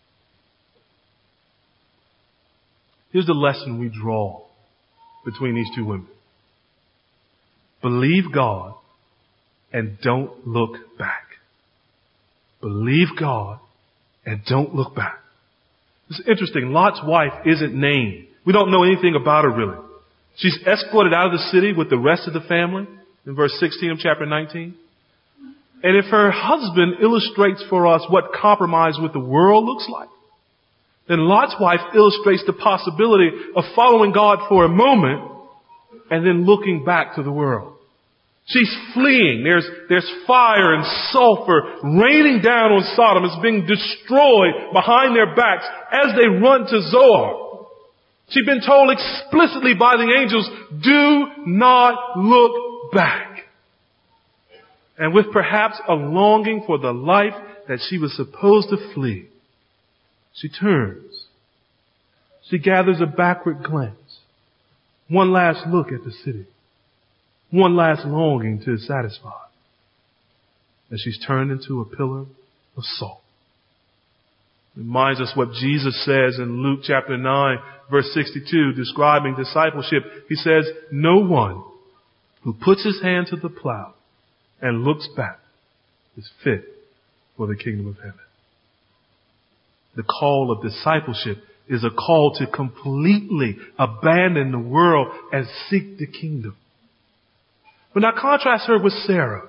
A: Here's the lesson we draw between these two women. Believe God and don't look back. Believe God and don't look back. It's interesting. Lot's wife isn't named. We don't know anything about her really. She's escorted out of the city with the rest of the family in verse sixteen of chapter nineteen. And if her husband illustrates for us what compromise with the world looks like, then Lot's wife illustrates the possibility of following God for a moment and then looking back to the world. She's fleeing. There's, there's fire and sulfur raining down on Sodom. It's being destroyed behind their backs as they run to Zoar. She'd been told explicitly by the angels, do not look back. And with perhaps a longing for the life that she was supposed to flee, She turns. She gathers a backward glance. One last look at the city. One last longing to satisfy. And she's turned into a pillar of salt. Reminds us what Jesus says in Luke chapter nine, verse sixty-two, describing discipleship. He says, no one who puts his hand to the plow and looks back is fit for the kingdom of heaven. The call of discipleship is a call to completely abandon the world and seek the kingdom. But now contrast her with Sarah.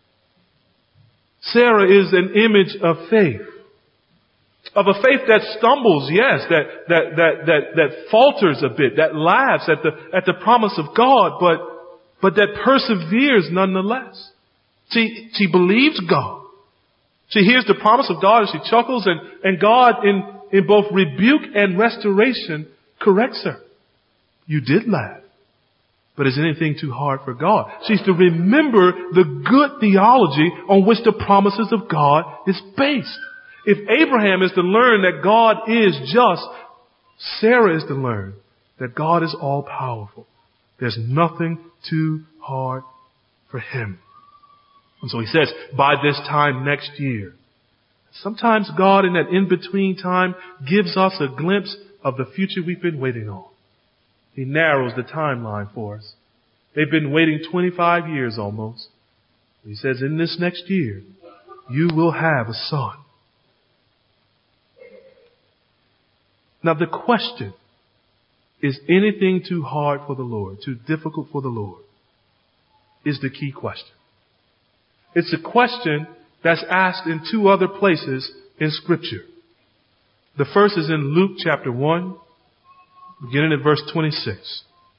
A: Sarah is an image of faith. Of a faith that stumbles, yes, that, that, that, that, that falters a bit, that laughs at the, at the promise of God, but, but that perseveres nonetheless. She, she believes God. She hears the promise of God and she chuckles, and, and God in, in both rebuke and restoration corrects her. You did laugh, but is anything too hard for God? She's to remember the good theology on which the promises of God is based. If Abraham is to learn that God is just, Sarah is to learn that God is all powerful. There's nothing too hard for him. And so he says, by this time next year. Sometimes God in that in-between time gives us a glimpse of the future we've been waiting on. He narrows the timeline for us. They've been waiting twenty-five years almost. He says, in this next year, you will have a son. Now the question, is anything too hard for the Lord, too difficult for the Lord, is the key question. It's a question that's asked in two other places in Scripture. The first is in Luke chapter one, beginning at verse twenty-six.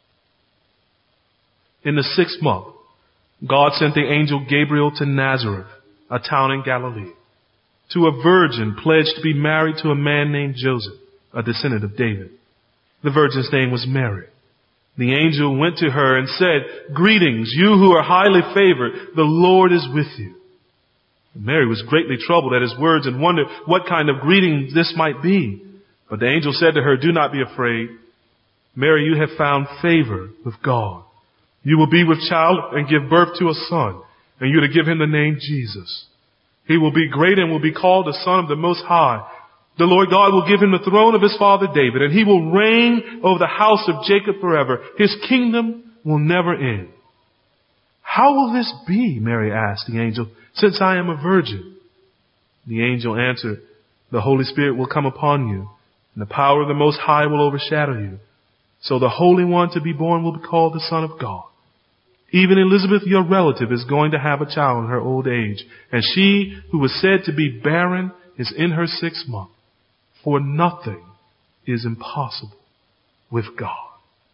A: In the sixth month, God sent the angel Gabriel to Nazareth, a town in Galilee, to a virgin pledged to be married to a man named Joseph, a descendant of David. The virgin's name was Mary. The angel went to her and said, greetings, you who are highly favored, the Lord is with you. Mary was greatly troubled at his words and wondered what kind of greeting this might be. But the angel said to her, do not be afraid. Mary, you have found favor with God. You will be with child and give birth to a son, and you are to give him the name Jesus. He will be great and will be called the Son of the Most High. The Lord God will give him the throne of his father David, and he will reign over the house of Jacob forever. His kingdom will never end. How will this be, Mary asked the angel, since I am a virgin? The angel answered, the Holy Spirit will come upon you, and the power of the Most High will overshadow you. So the Holy One to be born will be called the Son of God. Even Elizabeth, your relative, is going to have a child in her old age, and she who was said to be barren is in her sixth month. For nothing is impossible with God.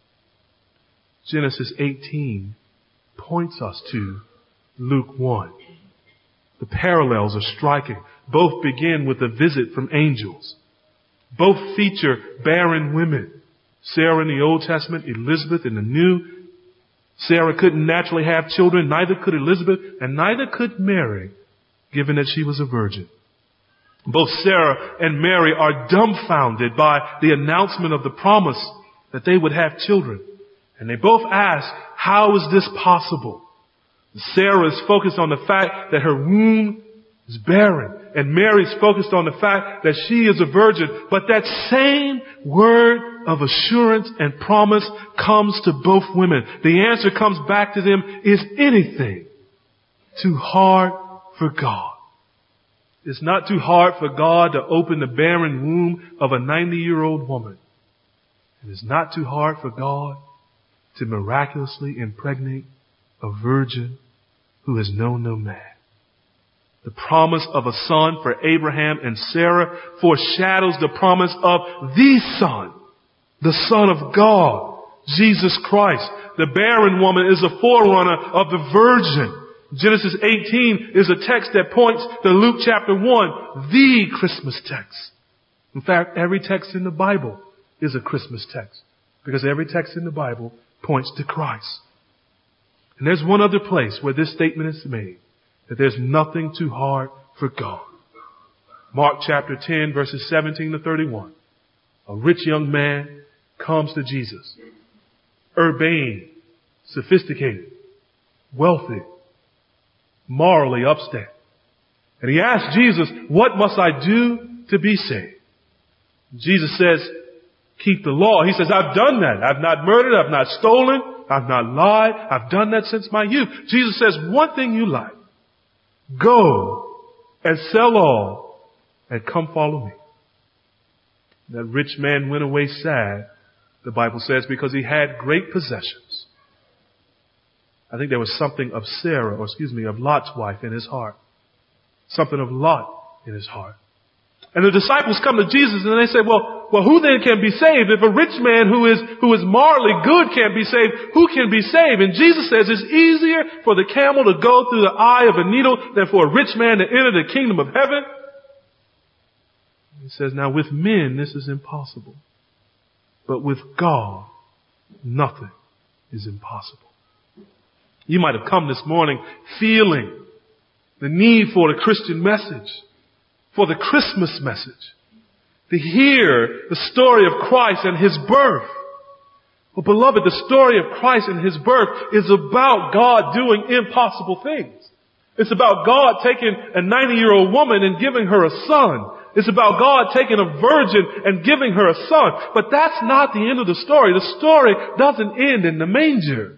A: Genesis eighteen points us to Luke one. The parallels are striking. Both begin with a visit from angels. Both feature barren women. Sarah in the Old Testament, Elizabeth in the New. Sarah couldn't naturally have children, neither could Elizabeth, and neither could Mary, given that she was a virgin. Both Sarah and Mary are dumbfounded by the announcement of the promise that they would have children. And they both ask, how is this possible? Sarah is focused on the fact that her womb is barren. And Mary's focused on the fact that she is a virgin. But that same word of assurance and promise comes to both women. The answer comes back to them, is anything too hard for God? It's not too hard for God to open the barren womb of a ninety-year-old woman. It is not too hard for God to miraculously impregnate a virgin who has known no man. The promise of a son for Abraham and Sarah foreshadows the promise of the Son, the Son of God, Jesus Christ. The barren woman is a forerunner of the virgin. Genesis eighteen is a text that points to Luke chapter one, the Christmas text. In fact, every text in the Bible is a Christmas text, because every text in the Bible points to Christ. And there's one other place where this statement is made, that there's nothing too hard for God. Mark chapter ten, verses seventeen to thirty-one. A rich young man comes to Jesus. Urbane, sophisticated, wealthy, morally upstanding. And he asks Jesus, what must I do to be saved? Jesus says, keep the law. He says, I've done that. I've not murdered. I've not stolen. I've not lied. I've done that since my youth. Jesus says, one thing you lack. Go and sell all and come follow me. That rich man went away sad, the Bible says, because he had great possessions. I think there was something of Sarah, or excuse me, of Lot's wife in his heart. Something of Lot in his heart. And the disciples come to Jesus and they say, well, well, who then can be saved? If a rich man who is, who is morally good can't be saved, who can be saved? And Jesus says it's easier for the camel to go through the eye of a needle than for a rich man to enter the kingdom of heaven. He says, now with men this is impossible, but with God nothing is impossible. You might have come this morning feeling the need for the Christian message, for the Christmas message, to hear the story of Christ and His birth. Well, beloved, the story of Christ and His birth is about God doing impossible things. It's about God taking a ninety-year-old woman and giving her a son. It's about God taking a virgin and giving her a son. But that's not the end of the story. The story doesn't end in the manger.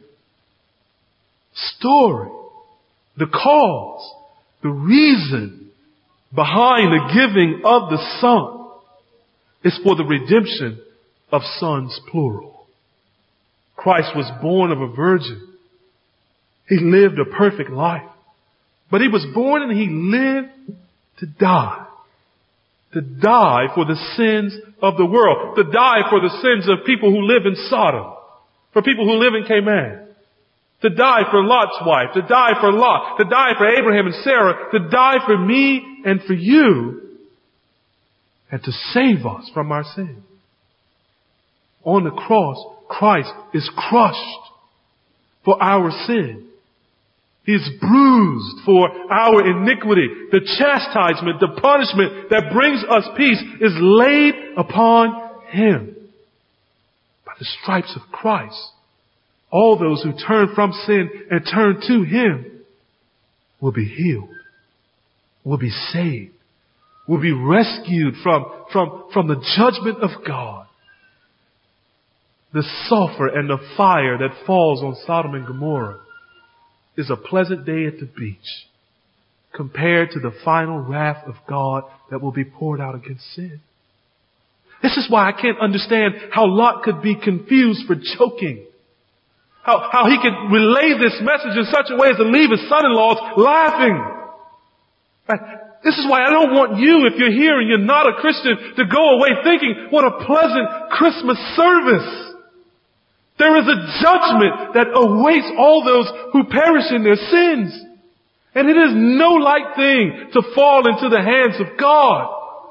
A: Story, the cause, the reason behind the giving of the Son is for the redemption of sons, plural. Christ was born of a virgin. He lived a perfect life. But He was born and He lived to die. To die for the sins of the world. To die for the sins of people who live in Sodom. For people who live in Canaan. To die for Lot's wife. To die for Lot. To die for Abraham and Sarah. To die for me and for you. And to save us from our sin. On the cross, Christ is crushed for our sin. He is bruised for our iniquity. The chastisement, the punishment that brings us peace is laid upon Him. By the stripes of Christ, all those who turn from sin and turn to Him will be healed, will be saved, will be rescued from, from, from the judgment of God. The sulfur and the fire that falls on Sodom and Gomorrah is a pleasant day at the beach compared to the final wrath of God that will be poured out against sin. This is why I can't understand how Lot could be confused for choking. How, how he could relay this message in such a way as to leave his son-in-laws laughing. This is why I don't want you, if you're here and you're not a Christian, to go away thinking, what a pleasant Christmas service. There is a judgment that awaits all those who perish in their sins. And it is no light thing to fall into the hands of God.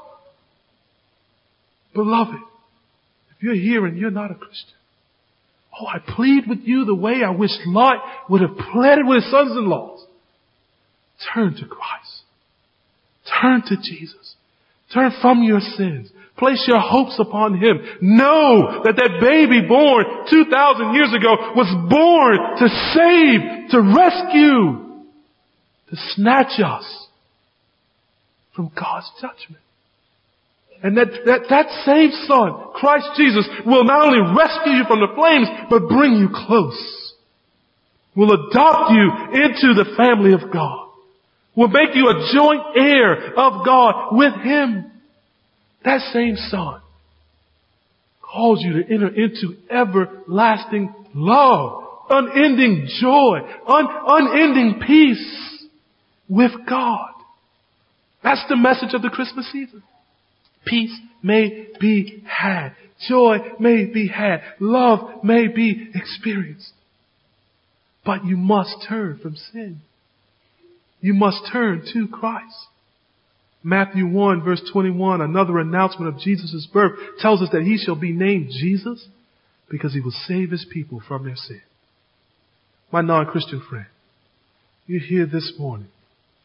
A: Beloved, if you're here and you're not a Christian, oh, I plead with you the way I wish Lot would have pleaded with his sons-in-laws. Turn to Christ. Turn to Jesus. Turn from your sins. Place your hopes upon Him. Know that that baby born two thousand years ago was born to save, to rescue, to snatch us from God's judgment. And that, that, that same Son, Christ Jesus, will not only rescue you from the flames, but bring you close. Will adopt you into the family of God. Will make you a joint heir of God with Him. That same Son calls you to enter into everlasting love, unending joy, un- unending peace with God. That's the message of the Christmas season. Peace may be had. Joy may be had. Love may be experienced. But you must turn from sin. You must turn to Christ. Matthew one verse twenty-one, another announcement of Jesus' birth, tells us that He shall be named Jesus because He will save His people from their sin. My non-Christian friend, you're here this morning.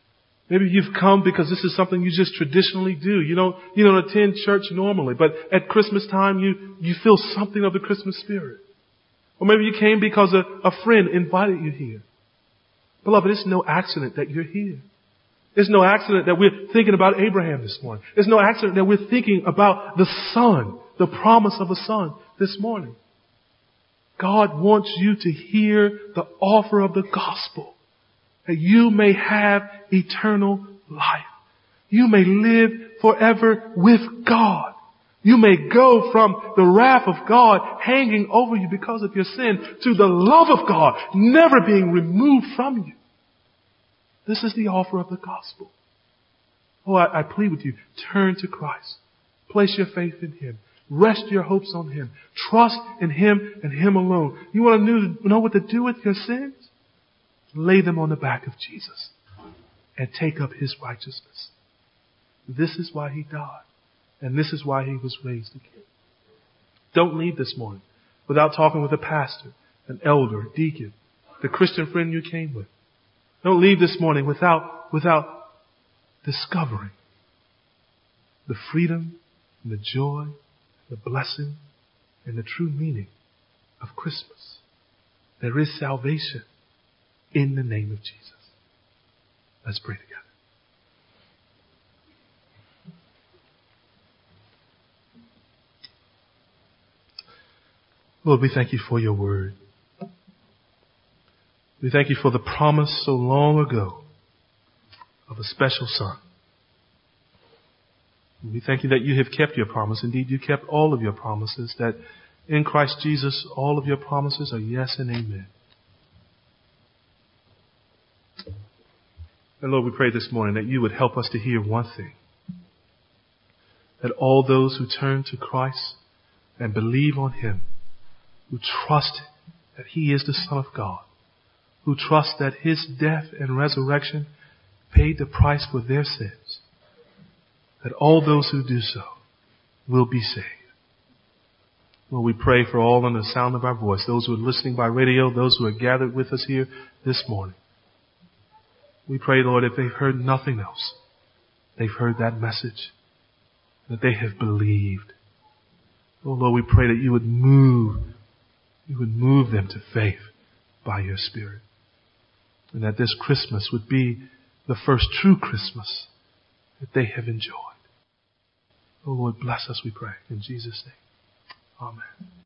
A: Maybe you've come because this is something you just traditionally do. You don't, you don't attend church normally, but at Christmas time you, you feel something of the Christmas spirit. Or maybe you came because a, a friend invited you here. Beloved, it's no accident that you're here. It's no accident that we're thinking about Abraham this morning. It's no accident that we're thinking about the Son, the promise of a Son this morning. God wants you to hear the offer of the gospel, that you may have eternal life. You may live forever with God. You may go from the wrath of God hanging over you because of your sin to the love of God never being removed from you. This is the offer of the gospel. Oh, I, I plead with you, turn to Christ. Place your faith in Him. Rest your hopes on Him. Trust in Him and Him alone. You want to know what to do with your sins? Lay them on the back of Jesus and take up His righteousness. This is why He died. And this is why He was raised again. Don't leave this morning without talking with a pastor, an elder, a deacon, the Christian friend you came with. Don't leave this morning without, without discovering the freedom and the joy, the blessing and the true meaning of Christmas. There is salvation in the name of Jesus. Let's pray together. Lord, we thank You for Your word. We thank You for the promise so long ago of a special Son. We thank You that You have kept Your promise. Indeed, You kept all of Your promises, that in Christ Jesus, all of Your promises are yes and amen. And Lord, we pray this morning that You would help us to hear one thing, that all those who turn to Christ and believe on Him, who trust that He is the Son of God, who trust that His death and resurrection paid the price for their sins, that all those who do so will be saved. Lord, we pray for all under the sound of our voice, those who are listening by radio, those who are gathered with us here this morning. We pray, Lord, if they've heard nothing else, they've heard that message, that they have believed. Oh, Lord, we pray that You would move, You would move them to faith by Your Spirit. And that this Christmas would be the first true Christmas that they have enjoyed. Oh, Lord, bless us, we pray. In Jesus' name, amen.